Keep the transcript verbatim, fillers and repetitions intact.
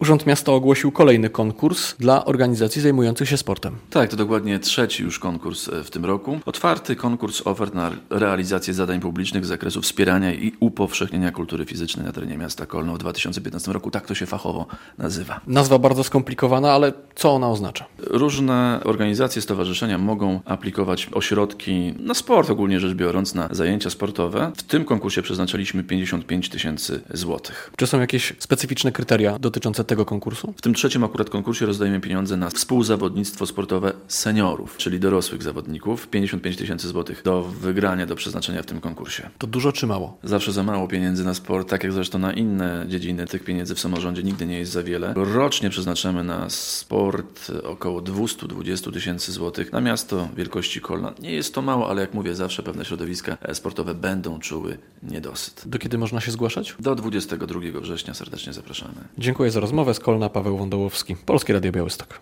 Urząd Miasta ogłosił kolejny konkurs dla organizacji zajmujących się sportem. Tak, to dokładnie trzeci już konkurs w tym roku. Otwarty konkurs ofert na realizację zadań publicznych z zakresu wspierania i upowszechnienia kultury fizycznej na terenie miasta Kolno w dwa tysiące piętnastym roku. Tak to się fachowo nazywa. Nazwa bardzo skomplikowana, ale co ona oznacza? Różne organizacje, stowarzyszenia mogą aplikować o środki na sport, ogólnie rzecz biorąc, na zajęcia sportowe. W tym konkursie przeznaczyliśmy pięćdziesiąt pięć tysięcy złotych. Czy są jakieś specyficzne kryteria dotyczące tego konkursu? W tym trzecim akurat konkursie rozdajemy pieniądze na współzawodnictwo sportowe seniorów, czyli dorosłych zawodników. pięćdziesiąt pięć tysięcy złotych do wygrania, do przeznaczenia w tym konkursie. To dużo czy mało? Zawsze za mało pieniędzy na sport, tak jak zresztą na inne dziedziny. Tych pieniędzy w samorządzie nigdy nie jest za wiele. Rocznie przeznaczamy na sport około dwieście dwadzieścia tysięcy złotych na miasto wielkości Kolna. Nie jest to mało, ale jak mówię, zawsze pewne środowiska sportowe będą czuły niedosyt. Do kiedy można się zgłaszać? Do dwudziestego drugiego września serdecznie zapraszamy. Dziękuję za rozmowę. Z Kolna Paweł Wądołowski, Polskie Radio Białystok.